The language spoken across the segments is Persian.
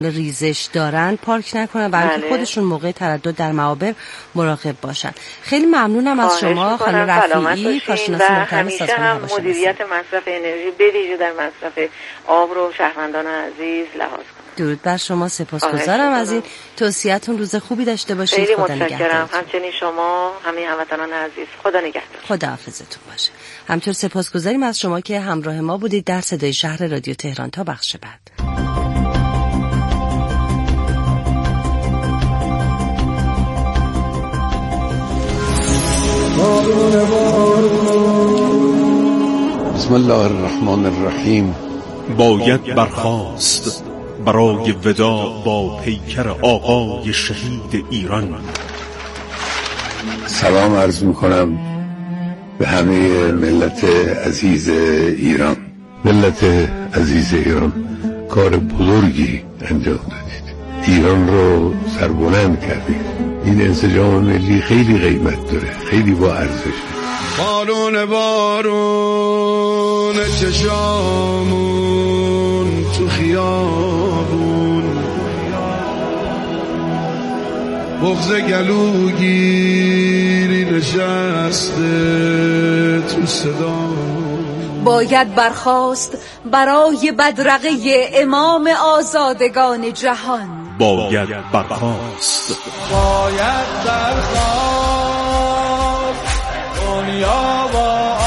ریزش دارن پارک نکنن، برای اینکه خودشون موقع تردد در معابر مراقب باشن. خیلی ممنونم از شما خانم رفیعی، کارشناس محترم سازمان هواشناسی. مدیریت مصرف انرژی به ویژه در مصرف آب رو شهروندان عزیز لحاظ کنید. درود بر شما، سپاسگزارم از این توصیه‌تون. روز خوبی داشته باشید. خیلی متشکرم. همچنین شما همه هموطنان عزیز، خدا نگهدار. خداحافظتون باشه. همچنین سپاسگزاریم از شما که همراه ما بودید در صدای شهر رادیو تهران. تا بخش بعد. بسم الله الرحمن الرحیم. باید برخاست برای وداع با پیکر آقای شهید ایران. سلام عرض میکنم به همه ملت عزیز ایران. ملت عزیز ایران کار بزرگی انجام دادید، ایران رو سربلند کردید. این انسجام ملی خیلی قیمت داره، خیلی با ارزشه. بارون چشامون تو خیابون، بغض گلوگیری نشسته تو صدا. باید برخاست برای بدرقه امام آزادگان جهان. باید برخاست، باید برخاست دنیا و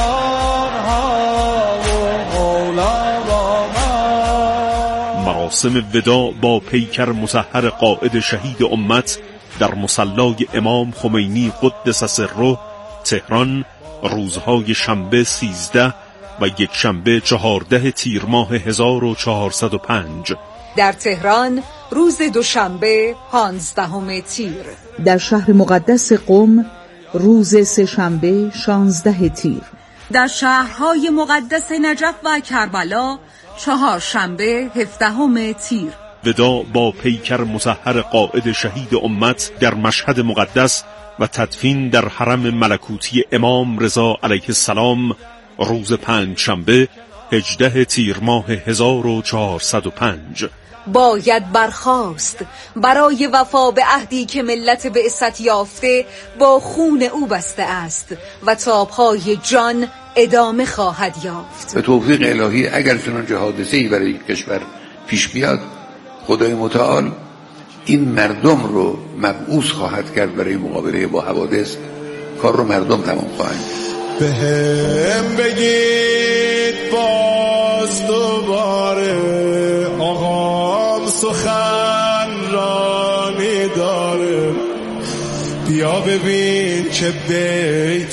آنها و مولا و ما. مراسم وداع با پیکر مطهر قائد شهید امت در مصلی امام خمینی قدس سره تهران روزهای شنبه 13 و یکشنبه 14 تیر ماه 1405. در تهران روز دوشنبه 15 تیر. در شهر مقدس قم روز سه‌شنبه 16 تیر. در شهرهای مقدس نجف و کربلا چهارشنبه 17 تیر. وداع با پیکر مطهر قائد شهید امت در مشهد مقدس و تدفین در حرم ملکوتی امام رضا علیه السلام روز پنجشنبه 18 تیر ماه 1405. باید برخاست برای وفا به عهدی که ملت بعثت یافته با خون او بسته است و تا پای جان ادامه خواهد یافت. به توفیق الهی اگر چنانچه حادثه‌ای برای کشور پیش بیاد، خدای متعال این مردم رو مبعوث خواهد کرد برای مقابله با حوادث. کار رو مردم تمام خواهند. به هم بگید باز دوباره آقام سخنرانی داره. بیا ببین که بیت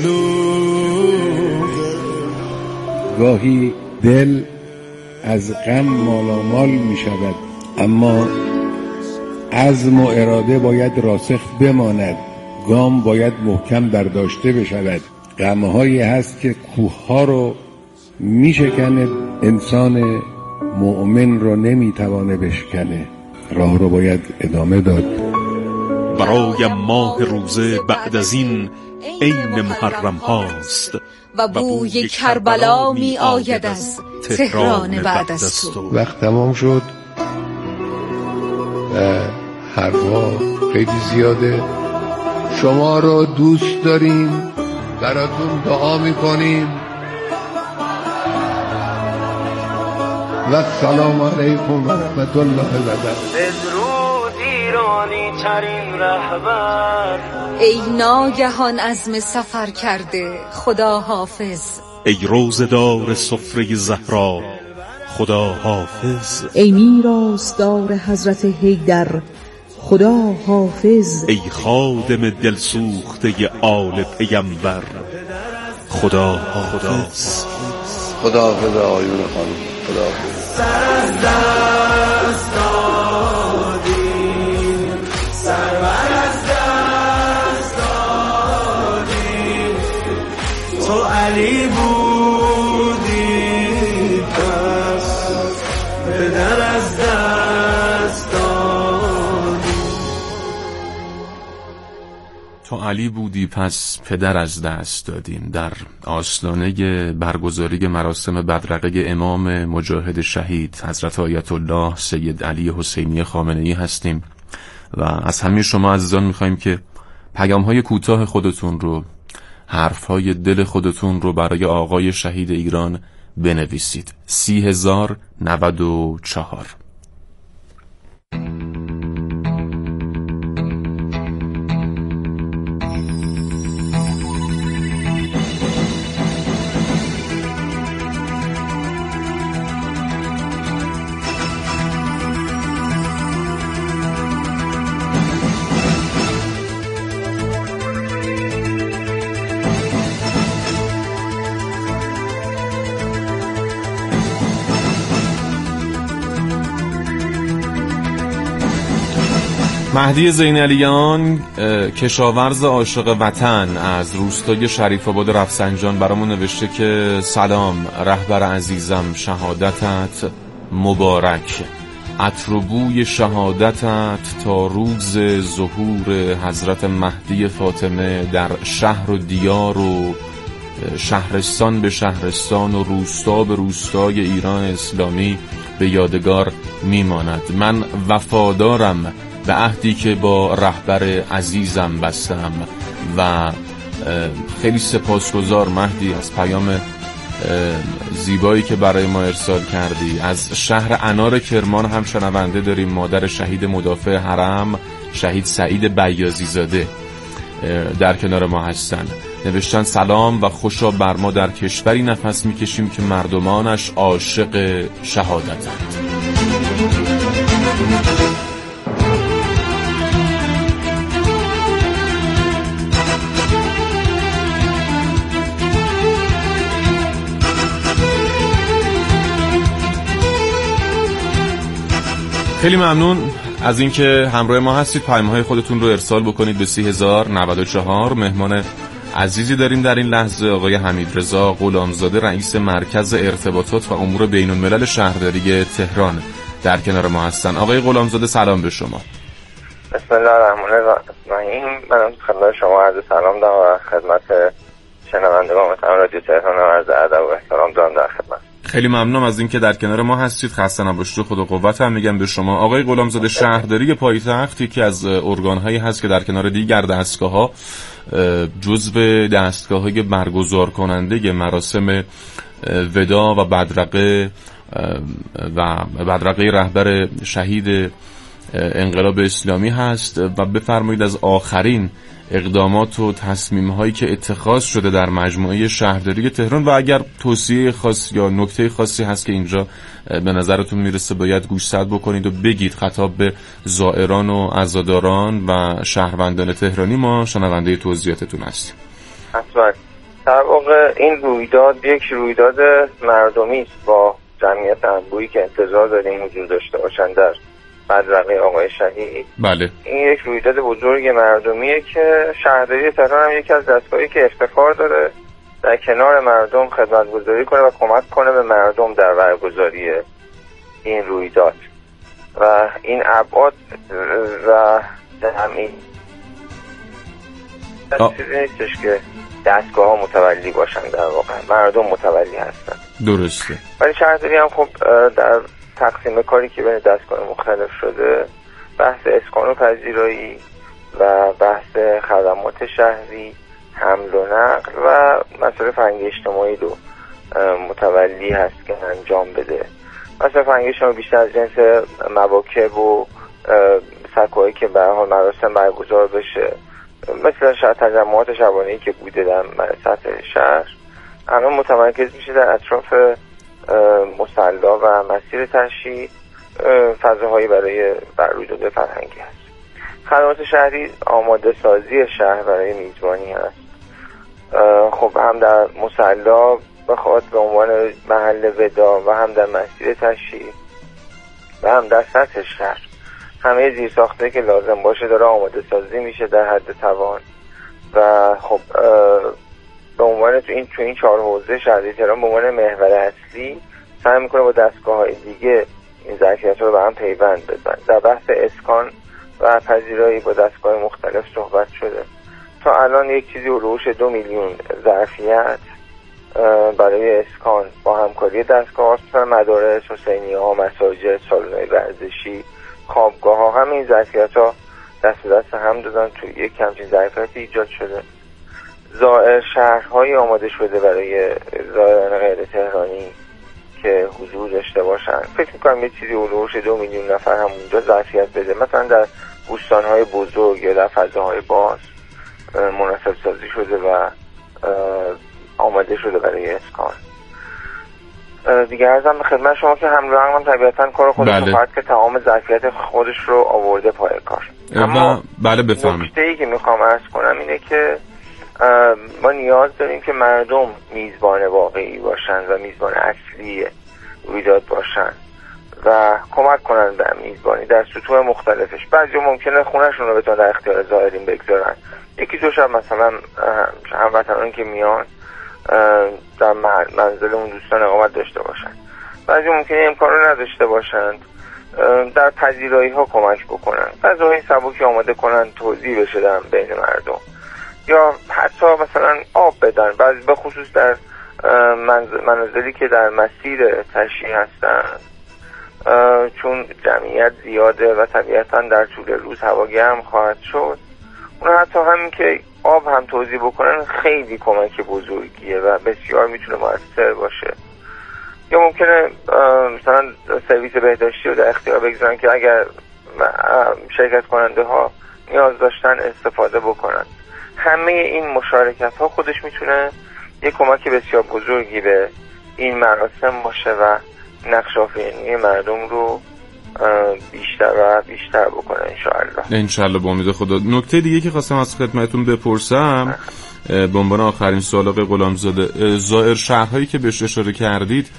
شلوغه. گاهی دل از غم مالامال می شود، اما عزم و اراده باید راسخ بماند. گام باید محکم برداشته بشود. غمهایی هست که کوهها رو می شکنه، انسان مؤمن رو نمی توانه بشکنه. راه رو باید ادامه داد. برای ماه روزه بعد از این عین محرم هاست و بوی کربلا می آید از تهران بعد از تو. وقت تمام شد و حرفا خیلی زیاده. شما رو دوست داریم، براتون دعا میکنیم و السلام علیکم و رحمت الله و برکاته. بدرود ایرانی ترین رهبر. ای ناگهان عزم سفر کرده خدا حافظ. ای روزدار سفره زهرا خدا حافظ. ای میراثدار حضرت حیدر خدا حافظ. ای خادم دلسوخته آل پیمبر خدا حافظ. خدا حافظ آیون خانم. خدا حافظ. سر از دست دادیم، سرور از دست دادیم. تو علی بودی پس پدر از دست دادیم. تو علی بودی پس پدر از دست دادیم. در آستانه برگزاری مراسم بدرقه امام مجاهد شهید حضرت آیت الله سید علی حسینی خامنه‌ای هستیم و از همه شما عزیزان میخوایم که پیام‌های کوتاه خودتون رو، حرف‌های دل خودتون رو برای آقای شهید ایران بنویسید. 30,094. مهدی زینعلیان، کشاورز عاشق وطن از روستای شریف آباد رفسنجان برامون نوشته که سلام رهبر عزیزم، شهادتت مبارک، عطر و بوی شهادتت تا روز ظهور حضرت مهدی فاطمه در شهر و دیار و شهرستان به شهرستان و روستا به روستای ایران اسلامی به یادگار میماند. من وفادارم به عهدی که با رهبر عزیزم بستم و خیلی سپاسگزار مهدی از پیام زیبایی که برای ما ارسال کردی. از شهر انار کرمان هم شنونده داریم، مادر شهید مدافع حرم شهید سعید بیاضی زاده در کنار ما هستن. نوشتن سلام و خوشا بر ما در کشوری نفس میکشیم که مردمانش عاشق شهادتند. خیلی ممنون از اینکه همراه ما هستید. پیام‌های خودتون رو ارسال بکنید به 30,094. مهمان عزیزی داریم در این لحظه، آقای حمیدرضا غلامزاده، رئیس مرکز ارتباطات و امور بین‌الملل شهرداری تهران در کنار ما هستن. آقای غلامزاده سلام به شما. بسم الله الرحمن الرحیم. من خدمت شما عرض سلام دارم و خدمت شنوندگان محترم رادیو تهران عرض ادب و احترام دارم در خدمت. خیلی ممنونم از اینکه در کنار ما هستید. خسته نباشید، خدا قوت هم میگم به شما. آقای غلامزاده، شهرداری پایتخت یکی از ارگان‌هایی هست که در کنار دیگر دستگاه‌ها جزو دستگاه‌های برگزار کننده مراسم ودا و بدرقه رهبر شهید انقلاب اسلامی هست و بفرمایید از آخرین اقدامات و تصمیم‌هایی که اتخاذ شده در مجموعه شهرداری تهران و اگر توصیه خاص یا نکته خاصی هست که اینجا به نظرتون میرسه باید گوشزد بکنید و بگید، خطاب به زائران و عزاداران و شهروندان تهرانی. ما شنونده توضیحاتتون هستیم. حتما. در واقع این رویداد یک رویداد مردمی است با جمعیت انبوهی که انتظار داریم وجود داشته باشند در بدرقه آقای شهید. بله. این یک رویداد بزرگ مردمیه که شهرداری تهران هم یکی از دستگاهی که افتخار داره در کنار مردم خدمتگزاری کنه و کمک کنه به مردم در برگزاری این رویداد و این ابعاد و همین چیزی نیستش که دستگاه ها متولی باشن، در واقع مردم متولی هستن. درسته. ولی شهرداری هم خب در تقسیم کاری که بین دستگاه مختلف شده، بحث اسکان و پذیرایی و بحث خدمات شهری، حمل و نقل و مسائل فرهنگی اجتماعی رو متولی هست که انجام بده. مسائل فرهنگی اجتماعی بیشتر از جنس مواکب و سکوهایی که به هر حال مراسم برگزار بشه، مثل تجمعات شبانه‌ای که بوده در سطح شهر، الان متمرکز میشه در اطراف مصلا و مسیر تشییع. فضاهایی برای رویداد فرهنگی هست. خدمات شهری آماده سازی شهر برای میزبانی هست. خب هم در مصلا بخواد به عنوان محل ودا و هم در مسیر تشییع و هم در سطح شهر همه زیرساخته که لازم باشه داره آماده سازی میشه در حد توان و خب به عنوان تو این 4 حوزه شهرداری تهران به عنوان محور اصلی سعی میکنه با دستگاه‌های دیگه این ظرفیت‌ها رو به هم پیوند بزنه. در بحث اسکان و پذیرایی با دستگاه مختلف صحبت شده. تا الان یک چیزی هلوش 2 میلیون ظرفیت برای اسکان با همکاری دستگاه هاست، مدارس، حسینیه ها، مساجد، سالن‌های ورزشی، خوابگاه ها، همه این ظرفیت ها دست هم دادن تو یک همچین ظرفیتی ایجاد شده. زائر شهرهایی آماده شده برای زائران غیر تهرانی که حضور داشته باشن. فکر میکنم یه چیزی هلوش 2 میلیون نفر هم اونجا ظرفیت بده. مثلا در بوستان‌های بزرگ یا در فضاهای باز مناسب سازی شده و آماده شده برای اسکان. دیگه عرضم به خدمت شما که حمل و نقل هم طبیعتاً کار خودش رو فرد که تمام ظرفیت خودش رو آورده پای کار. اما بله بفرمایید. نکته‌ای که میخوام عرض کنم اینه که ما نیاز داریم که مردم میزبان واقعی باشن و میزبان اصلی رویداد باشن و کمک کنن به میزبانی در سطوح مختلفش. بعضی ممکنه خونه‌شون رو بتونن در اختیار زائرین بگذارن، یکی دو شب مثلا هموطنانی که میان در منزل اون دوستان اقامت داشته باشن. بعضی ممکنه امکان رو نداشته باشند، در پذیرایی ها کمک بکنن، غذاهای سبکی آماده کنن توزیع بشه در بین مردم، یا حتی مثلا آب بدن. بعضی به خصوص در منازلی که در مسیر تشییع هستن، چون جمعیت زیاده و طبیعتا در طول روز هوا گرم خواهد شد، اون حتی همین که آب هم توزیع بکنن خیلی کمک بزرگیه و بسیار میتونه مؤثر باشه. یا ممکنه مثلا سرویس بهداشتی رو در اختیار بگذارن که اگر شرکت کننده ها نیاز داشتن استفاده بکنن. همه این مشارکت ها خودش میتونه یک کمک بسیار بزرگی به این مراسم باشه و نقش آفرینی مردم رو بیشتر و بیشتر بکنه انشالله با امید خدا. نکته دیگه که خواستم از خدمتتون بپرسم به عنوان آخرین سوال آقای غلامزاده، زائر شهرهایی که بهش اشاره کردید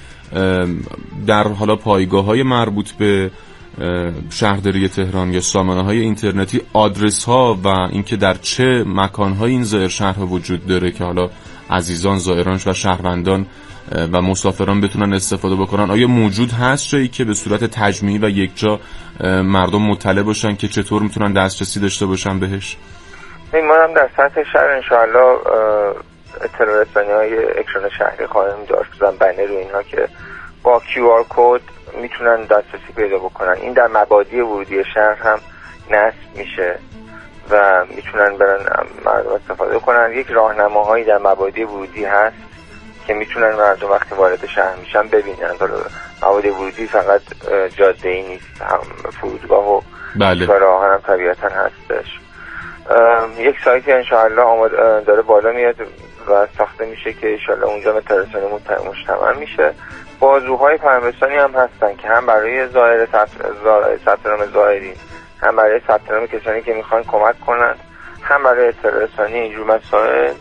در حالا پایگاه‌های مربوط به شهرداری تهران یا سامانه‌های اینترنتی آدرس ها و اینکه در چه مکان‌های این زائر شهرها وجود داره که حالا عزیزان زائران و شهروندان و مسافران بتونن استفاده بکنن، آیا موجود هست جایی که به صورت تجمیعی و یکجا مردم مطلع باشن که چطور میتونن دسترسی داشته باشن بهش؟ ما هم در سطح شهر انشاءالله اطلاع رسانی‌های اکشن شهری خواهیم داشت، بنر رو اینها که با QR کد میتونن دسترسی پیدا بکنن. این در مبادی ورودی شهر هم نصب میشه و میتونن برن مردم استفاده کنن. یک راهنماهایی در مبادی ورودی هست که میتونن مردم وقتی وارد شهر میشن ببینن. مبادی ورودی فقط جاده‌ای نیست، هم فرودگاه و راه هم طبیعتا هستش. یک سایتی انشاءالله داره بالا میاد و ساخته میشه که انشاءالله اونجا مترسانی مجتمع میشه. بازوهای پیام‌رسانی هم هستن که هم برای ثبت نام زائرین، هم برای ثبت نام کسانی که میخوان کمک کنن، هم برای اطلاع رسانی اینجور مسائل.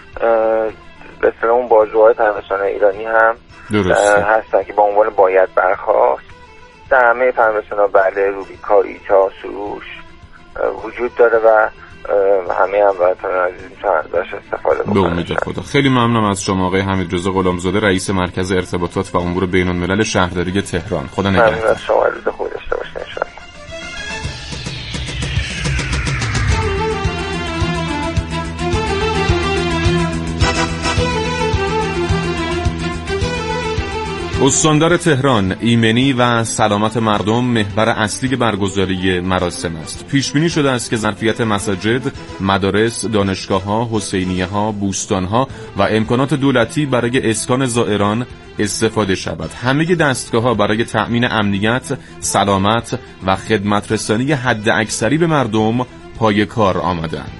به اصطلاح اون بازوهای پیام‌رسانی ایرانی هم هستن که با عنوان باید برخاست در همه پیام‌رسانی‌ها بله روبیکایی تا سروش وجود داره و همه هموطنان عزیز میتونن ازش استفاده بکنن. به امید خدا. خیلی ممنونم از شما آقای حمیدرضا غلامزاده، رئیس مرکز ارتباطات و امور بین‌الملل شهرداری تهران. خدا نگهدار. ممنون از شما، روز خوبی داشته باشید ان شاء الله. استاندار تهران، ایمنی و سلامت مردم محور اصلی برگزاری مراسم است. پیش بینی شده است که ظرفیت مساجد، مدارس، دانشگاه‌ها، حسینیه‌ها، بوستان‌ها و امکانات دولتی برای اسکان زائران استفاده شود. همه دستگاه‌ها برای تأمین امنیت، سلامت و خدمت رسانی حد اکثری به مردم پای کار آمدند.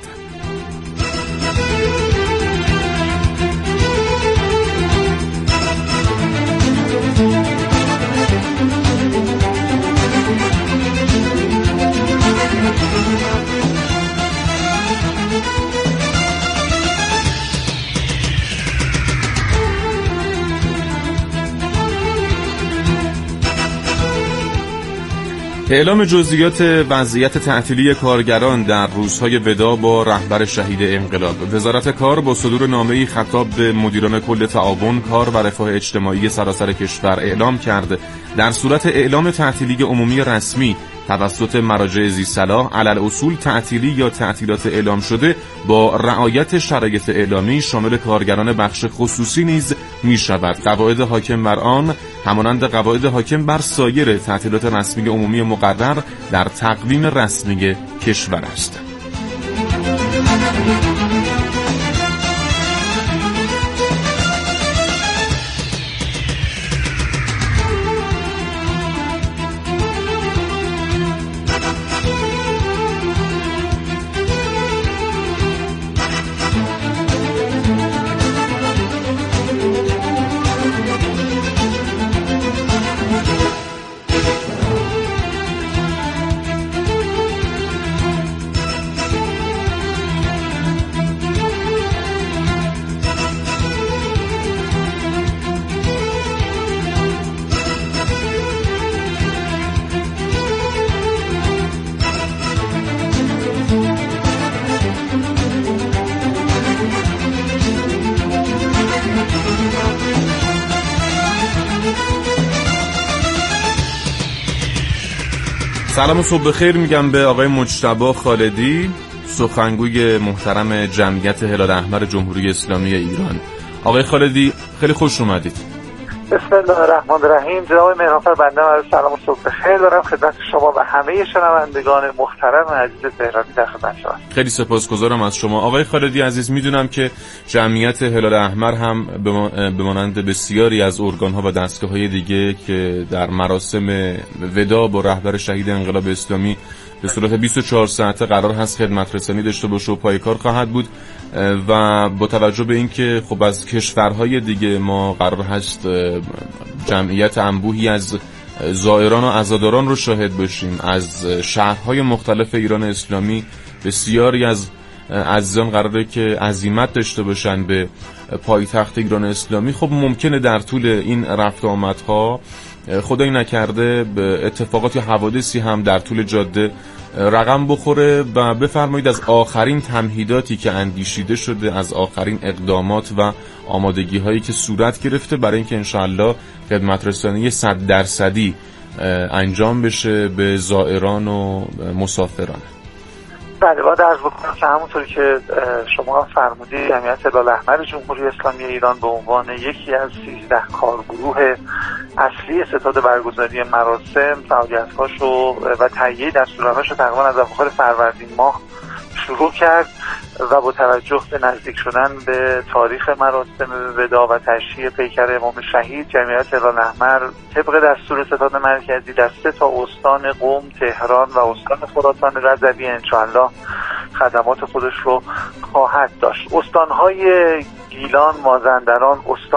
اعلام جزئیات وضعیت تعطیلی کارگران در روزهای ودا با رهبر شهید انقلاب. وزارت کار با صدور نامه‌ای خطاب به مدیران کل تعاون، کار و رفاه اجتماعی سراسر کشور اعلام کرد در صورت اعلام تعطیلی عمومی رسمی توسط مراجع ذی‌صلاح علل اصول تعطیلی یا تعطیلات اعلام شده با رعایت شرایط اعلامی شامل کارگران بخش خصوصی نیز می‌شود. قواعد حاکم بر آن همانند قواعد حاکم بر سایر تعطیلات رسمی عمومی مقرر در تقویم رسمی کشور است. سلام و صبح بخیر میگم به آقای مجتبی خالدی، سخنگوی محترم جمعیت هلال احمر جمهوری اسلامی ایران. آقای خالدی خیلی خوش اومدید. بسم الله الرحمن الرحیم. جناب مهرانفر، بنده عرض سلام و صبح بخیر دارم خدمت شما و همه شنوندگان محترم عزیز تهرانی در خدمت شما. خیلی سپاسگزارم از شما. آقای خالدی عزیز، میدونم که جمعیت هلال احمر هم به مانند بسیاری از ارگان‌ها و دستگاه‌های دیگه که در مراسم وداع با رهبر شهید انقلاب اسلامی به صورت 24 ساعته قرار هست خدمت رسانی داشته باشه و پایکار خواهد بود و با توجه به اینکه خب از کشورهای دیگه ما قرار هست جمعیت انبوهی از زائران و عزاداران رو شاهد باشیم از شهرهای مختلف ایران اسلامی، بسیاری از عزیزان قراره که عزیمت داشته باشن به پایتخت ایران اسلامی. خب ممکنه در طول این رفت آمدها خدایی نکرده به اتفاقات یا حوادثی هم در طول جاده رقم بخوره و بفرمایید از آخرین تمهیداتی که اندیشیده شده، از آخرین اقدامات و آمادگی هایی که صورت گرفته برای اینکه انشاءالله خدمت رسانی 100% انجام بشه به زائران و مسافران. بله، باید عرض بکنم که همونطور که شما فرمودید جمعیت هلال احمر جمهوری اسلامی ایران به عنوان یکی از 13 کارگروه اصلی ستاد برگزاری مراسم فعالیت‌هاشو و تهیه دستورالعمل‌هاشو تقریبا از اواخر فروردین ماه شروع کرد و با توجه به نزدیک شدن به تاریخ مراسم وداع و تشییع پیکر امام شهید، جمعیت هلال احمر طبق دستور ستاد مرکزی در 3 استان قم، تهران و استان خراسان رضوی انشاءالله خدمات خودش رو خواهد داشت. استان‌های گیلان، مازندران،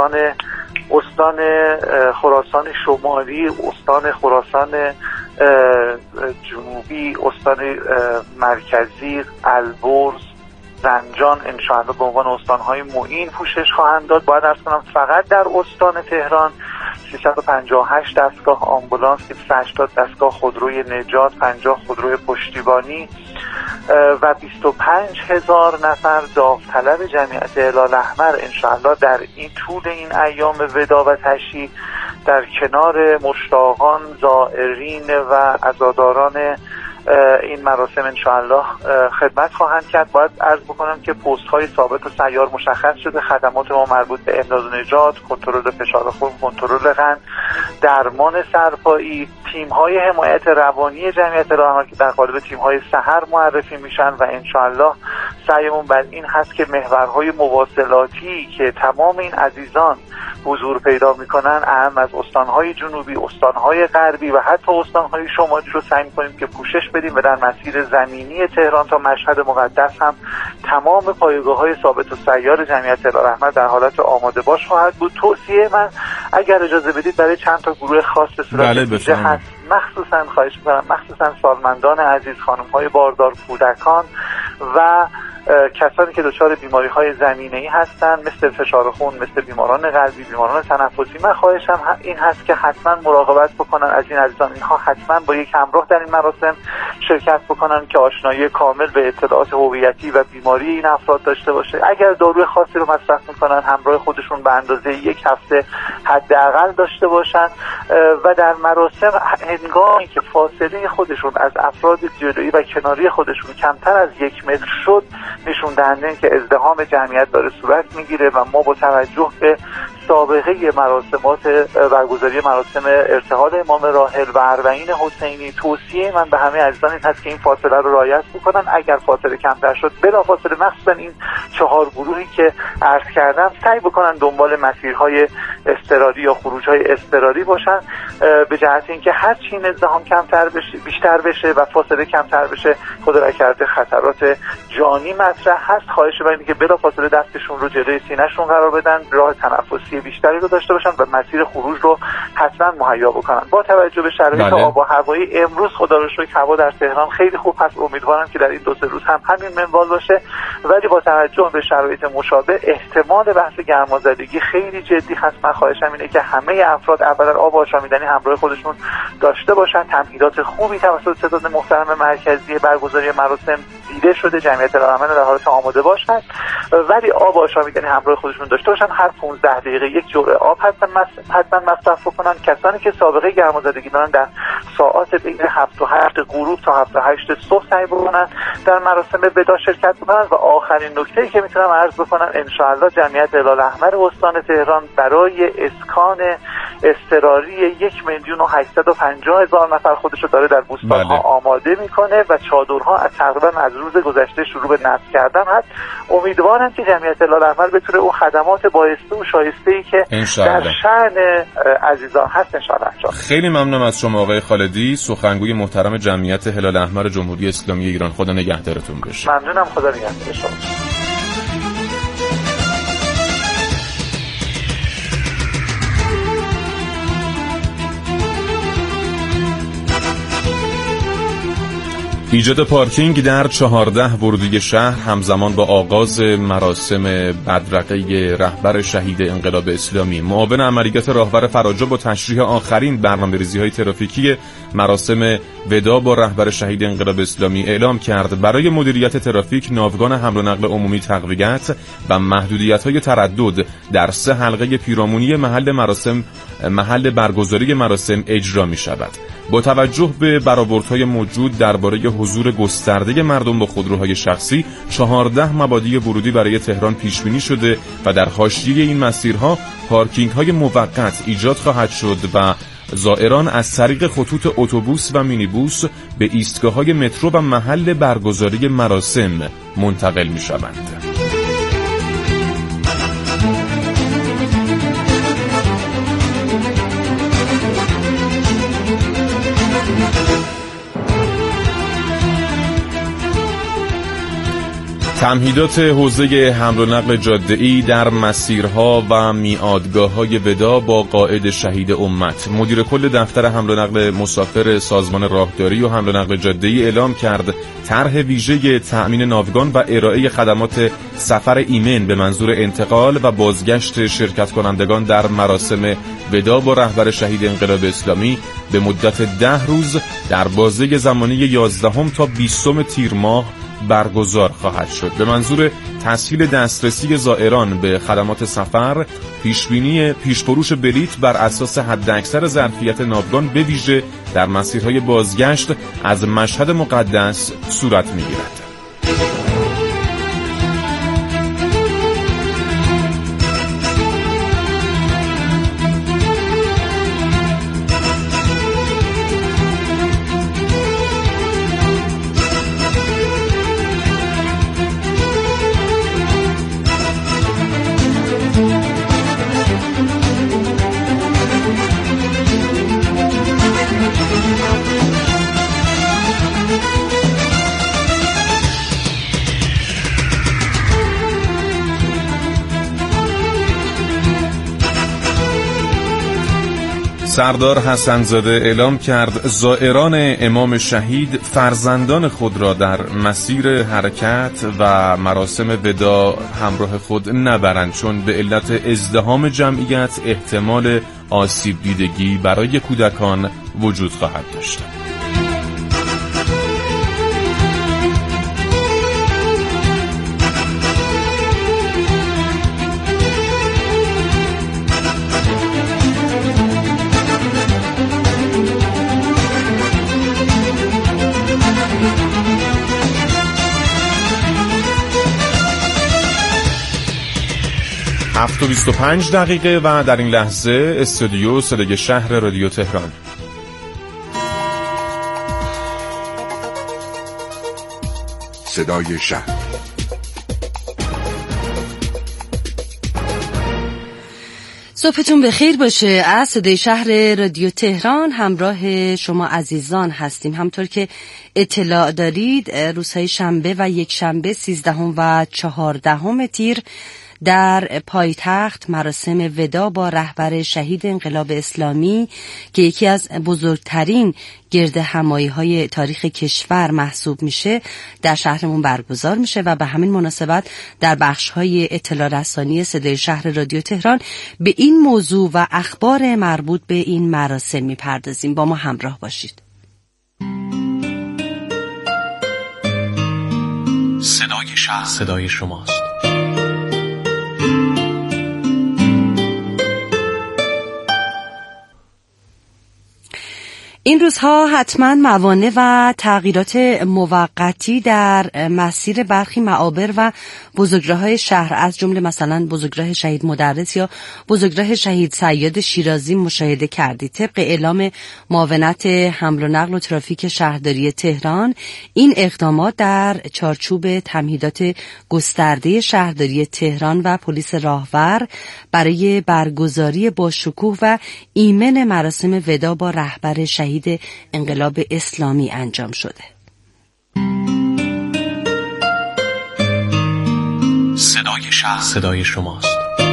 استان خراسان شمالی، استان خراسان جنوبی، استان مرکزی، البرز، زنجان انشاءالله به عنوان استان‌های معین پوشش خواهند داد. باید عرض کنم فقط در استان تهران 358 دستگاه آمبولانس، 280 دستگاه خودروی نجات، 50 خودروی پشتیبانی و 25,000 نفر داوطلب جمعیت هلال احمر انشاءالله در این طول این ایام وداع و تشییع در کنار مشتاقان، زائرین و عزاداران این مراسم انشاءالله خدمت خواهند کرد. باید عرض بکنم که پست های ثابت و سیار مشخص شده. خدمات ما مربوط به امداد و نجات، کنترل فشار خون، کنترل قند، درمان سرپایی، تیم های حمایت روانی جمعیت هلال احمر که در قالب تیم های سحر معرفی میشن و انشاءالله سعیمون بر این هست که محورهای مواصلاتی که تمام این عزیزان حضور پیدا میکنن، اهم از استانهای جنوبی، استانهای غربی و حتی استانهای شمالی رو سعی میکنیم که پوشش بدیم و در مسیر زمینی تهران تا مشهد مقدس هم تمام پایگاه‌های ثابت و سیار جمعیت هلال احمر در حالت آماده باش خواهد بود. توصیه من اگر اجازه بدید برای چند تا گروه خاص به صورت ویژه هست، مخصوصا سالمندان عزیز، خانم‌های باردار، کودکان و کسانی که دچار بیماری‌های زمینه‌ای هستن مثل فشار خون، مثل بیماران قلبی، بیماران تنفسی، من خواهشم این هست که حتما مراقبت بکنن از این عزیزان. اینها حتما با یک همراه در این مراسم شرکت بکنن که آشنایی کامل به اطلاعات هویتی و بیماری این افراد داشته باشه. اگر داروی خاصی رو مصرف میکنن همراه خودشون به اندازه 1 هفته حداقل داشته باشن و در مراسم هنگامی که فاصله خودشون از افراد جلویی و کناری خودشون کمتر از 1 متر شد نشون دهنده که ازدحام جمعیت داره صورت میگیره و ما با توجه به سابقه مراسمات برگزاری مراسم ارتحال امام راحل و اربعین حسینی توصیه من به همه عزیزان این هست که این فاصله رو رعایت بکنن. اگر فاصله کمتر شد بلافاصله مخصوصا این 4 گروهی که عرض کردم سعی بکنن دنبال مسیرهای اضطراری یا خروجهای اضطراری باشن به جهت اینکه هر چی این ازدحام کمتر بشه بیشتر بشه و فاصله کمتر بشه خدا نکرده خطرات جانی مطرح هست. خواهش من اینه که بلافاصله دستشون رو جلوی سینه‌شون قرار بدن، راه تنفسی بیشتری رو داشته باشن و مسیر خروج رو حتما مهیا بکنن. با توجه به شرایط آب و هوایی امروز خدا رو شکر هوا در تهران خیلی خوب هست، امیدوارم که در این 2-3 روز هم همین منوال باشه، ولی با توجه به شرایط مشابه احتمال بحث گرمازدگی خیلی جدی هست. من خواهشم اینه که همه افراد اولا آب آشامیدنی همراه خودشون داشته باشن. تمهیدات خوبی توسط ستاد محترم مرکزی برگزاری مراسم دیده شده، جمعیت علاقه‌مند در حالت آماده باشن، ولی آب آشامیدنی همراه خودشون داشته باشن. هر 15 دقیقه 1 جرعه آب حتما مصرف بکنن. کسانی که سابقه گرمازدگی دارن در ساعات بین 7 و 8 غروب تا 7 و 8 صبح سعی بکنن در مراسم ودا شرکت بکنن. و آخرین نکته‌ای که میتونم عرض بکنم انشاءالله جمعیت هلال احمر استان تهران برای اسکان اضطراری 1,850,000 نفر خودشو داره در بوستان‌ها آماده میکنه و چادرها تقریبا از روز گذشته شروع به نصب کردن هست. امیدوارم که جمعیت هلال احمر بتونه اون خدمات بایسته و شایسته‌ای که در شأن عزیزان هست انشاءالله انجام. خیلی ممنونم از شما آقای خالدی، سخنگوی محترم جمعیت هلال احمر جمهوری اسلامی ایران. خدا نگهدارتون باشه. ممنونم، خدا نگهدار شما. ایجاد پارکینگ در 14 ورودی شهر همزمان با آغاز مراسم بدرقه رهبر شهید انقلاب اسلامی. معاون عملیات راهبر فراجا با تشریح آخرین برنامه‌ریزی‌های ترافیکی مراسم ودا با رهبر شهید انقلاب اسلامی اعلام کرد برای مدیریت ترافیک ناوگان حمل و نقل عمومی تقویت و محدودیت‌های تردد در 3 حلقه پیرامونی محل برگزاری مراسم اجرا می‌شود. با توجه به برآوردهای موجود درباره حضور گسترده مردم با خودروهای شخصی 14 مبادی ورودی برای تهران پیش بینی شده و در حاشیه این مسیرها پارکینگ‌های موقت ایجاد خواهد شد و زائران از طریق خطوط اتوبوس و مینیبوس به ایستگاه‌های مترو و محل برگزاری مراسم منتقل می‌شوند. تمهیدات حوزه حمل و نقل جاده‌ای در مسیرها و میادگاه‌های ودا با قائد شهید امت. مدیر کل دفتر حمل و نقل مسافر سازمان راهداری و حمل و نقل جاده‌ای اعلام کرد طرح ویژه تأمین ناوگان و ارائه خدمات سفر ایمن به منظور انتقال و بازگشت شرکت کنندگان در مراسم ودا با رهبر شهید انقلاب اسلامی به مدت 10 روز در بازه زمانی 11 تا 20 تیر ماه برگزار خواهد شد. به منظور تسهیل دسترسی زائران به خدمات سفر، پیشفروش بلیط بر اساس حداکثر ظرفیت ناوگان به ویژه در مسیرهای بازگشت از مشهد مقدس صورت می‌گیرد. سردار حسن‌زاده اعلام کرد زائران امام شهید فرزندان خود را در مسیر حرکت و مراسم وداع همراه خود نبرند، چون به علت ازدحام جمعیت احتمال آسیب دیدگی برای کودکان وجود خواهد داشت. هفت و 25 دقیقه و در این لحظه استودیو صدای شهر رادیو تهران. صدای شهر. صبحتون بخیر باشه. از صدای شهر رادیو تهران همراه شما عزیزان هستیم. همطور که اطلاع دارید روزهای شنبه و یک شنبه 13 و 14 تیر در پایتخت مراسم وداع با رهبر شهید انقلاب اسلامی که یکی از بزرگترین گرد همایی‌های تاریخ کشور محسوب میشه در شهرمون برگزار میشه و به همین مناسبت در بخش‌های اطلاع رسانی صدای شهر رادیو تهران به این موضوع و اخبار مربوط به این مراسم میپردازیم. با ما همراه باشید. صدای شهر، صدای شماست. این روزها حتما موانع و تغییرات موقتی در مسیر برخی معابر و بزرگراه‌های شهر از جمله مثلا بزرگراه شهید مدرس یا بزرگراه شهید سیاد شیرازی مشاهده کردید. طبق اعلام معاونت حمل و نقل و ترافیک شهرداری تهران، این اقدامات در چارچوب تمهیدات گسترده شهرداری تهران و پلیس راهور برای برگزاری با شکوه و ایمن مراسم وداع با رهبر شهید انقلاب اسلامی انجام شده. صدای شهر، صدای شماست.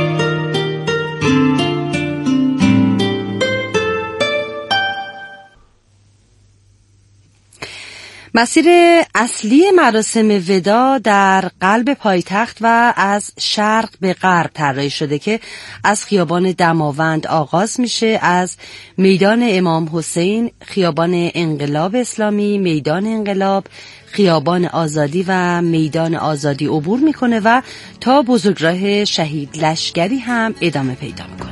مسیر اصلی مراسم وداع در قلب پایتخت و از شرق به غرب طراحی شده که از خیابان دماوند آغاز میشه، از میدان امام حسین، خیابان انقلاب اسلامی، میدان انقلاب، خیابان آزادی و میدان آزادی عبور میکنه و تا بزرگراه شهید لشکری هم ادامه پیدا میکنه.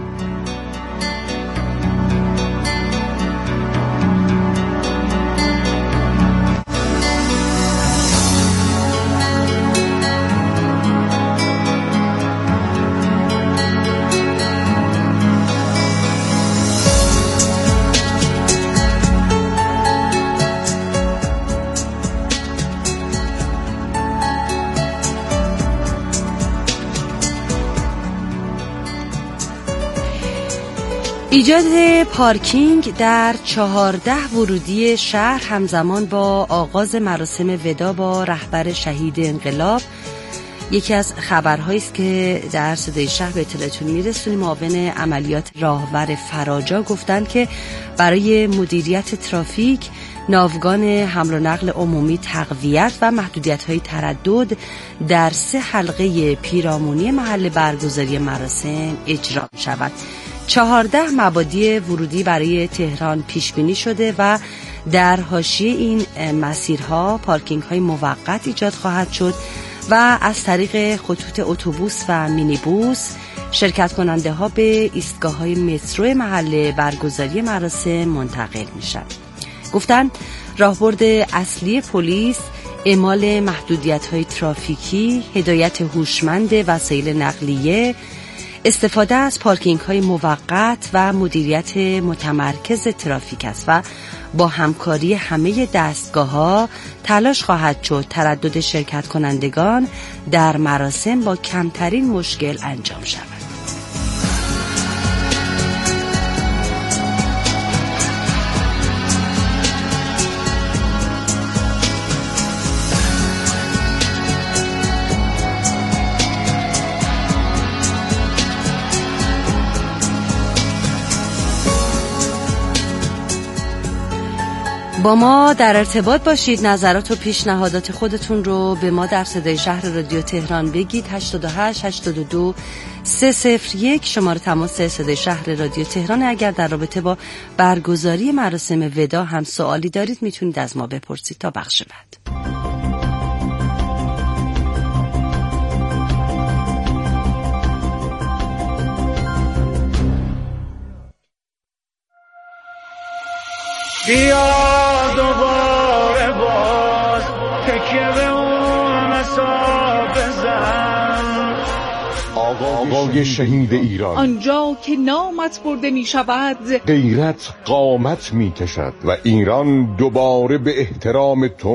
ایجاد پارکینگ در 14 ورودی شهر همزمان با آغاز مراسم وداع با رهبر شهید انقلاب یکی از خبرهایی است که در صدای شهر به اطلاعتون میرسونیم. معاون عملیات راهور فراجا گفتند که برای مدیریت ترافیک ناوگان حمل و نقل عمومی تقویت و محدودیت‌های تردد در 3 حلقه پیرامونی محل برگزاری مراسم اجرا شود. 14 مبادی ورودی برای تهران پیش بینی شده و در حاشیه این مسیرها پارکینگ‌های موقت ایجاد خواهد شد و از طریق خطوط اتوبوس و مینیبوس شرکت کننده ها به ایستگاه‌های مترو محل برگزاری مراسم منتقل میشن. گفتن راهبرد اصلی پلیس اعمال محدودیت‌های ترافیکی، هدایت هوشمند وسایل نقلیه، استفاده از پارکینگ‌های موقت و مدیریت متمرکز ترافیک است و با همکاری همه دستگاه‌ها تلاش خواهد شد تردد شرکت کنندگان در مراسم با کمترین مشکل انجام شود. با ما در ارتباط باشید. نظرات و پیشنهادات خودتون رو به ما در صدای شهر رادیو تهران بگید. 88 82 301 شماره تماس صدای شهر رادیو تهران. اگر در رابطه با برگزاری مراسم ودا هم سوالی دارید میتونید از ما بپرسید. تا بخش بعد. بیا دوباره باز تکیه به اون مسا بزن. آقای شهید ایران، آنجا که نامت برده می شود غیرت قامت می کشد و ایران دوباره به احترام تو